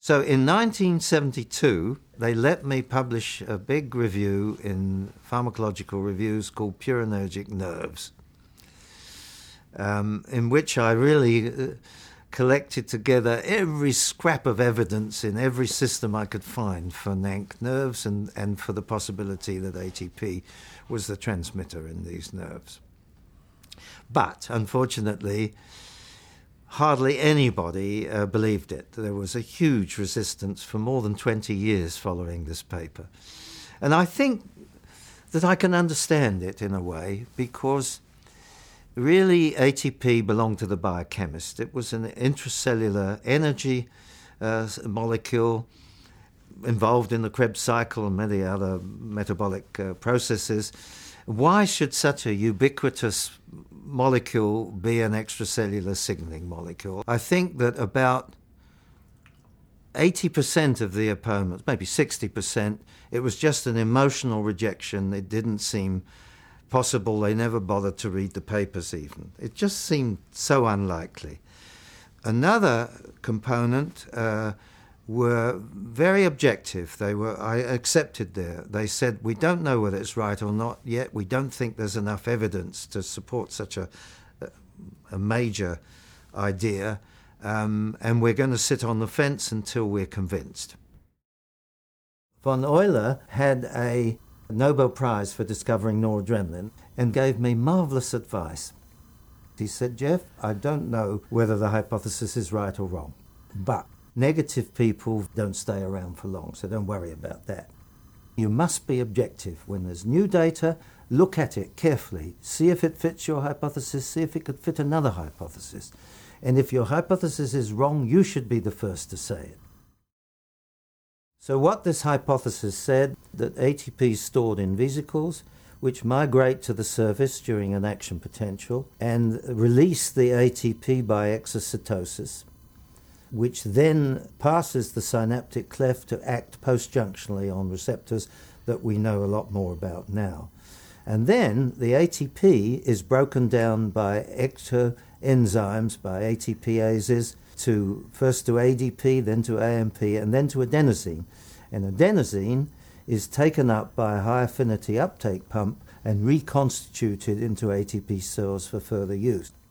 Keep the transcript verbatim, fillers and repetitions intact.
So in nineteen seventy-two, they let me publish a big review in Pharmacological Reviews called Purinergic Nerves, um, in which I really uh, collected together every scrap of evidence in every system I could find for N A N C nerves and, and for the possibility that A T P was the transmitter in these nerves. But, unfortunately, hardly anybody uh, believed it. There was a huge resistance for more than twenty years following this paper. And I think that I can understand it in a way, because really A T P belonged to the biochemist. It was an intracellular energy uh, molecule involved in the Krebs cycle and many other metabolic uh, processes. Why should such a ubiquitous molecule be an extracellular signaling molecule? I think that about eighty percent of the opponents, maybe sixty percent, it was just an emotional rejection. It didn't seem possible. They never bothered to read the papers even. It just seemed so unlikely. Another component uh, were very objective. They were, I accepted there. They said, we don't know whether it's right or not yet. We don't think there's enough evidence to support such a, a major idea, um, and we're going to sit on the fence until we're convinced. Von Euler had a Nobel Prize for discovering noradrenaline and gave me marvelous advice. He said, Jeff, I don't know whether the hypothesis is right or wrong, but negative people don't stay around for long, so don't worry about that. You must be objective. When there's new data, look at it carefully. See if it fits your hypothesis, see if it could fit another hypothesis. And if your hypothesis is wrong, you should be the first to say it. So what this hypothesis said, that A T P is stored in vesicles, which migrate to the surface during an action potential and release the A T P by exocytosis, which then passes the synaptic cleft to act postjunctionally on receptors that we know a lot more about now. And then the A T P is broken down by ectoenzymes, by A T P-ases, to first to A D P, then to A M P, and then to adenosine. And adenosine is taken up by a high-affinity uptake pump and reconstituted into A T P cells for further use.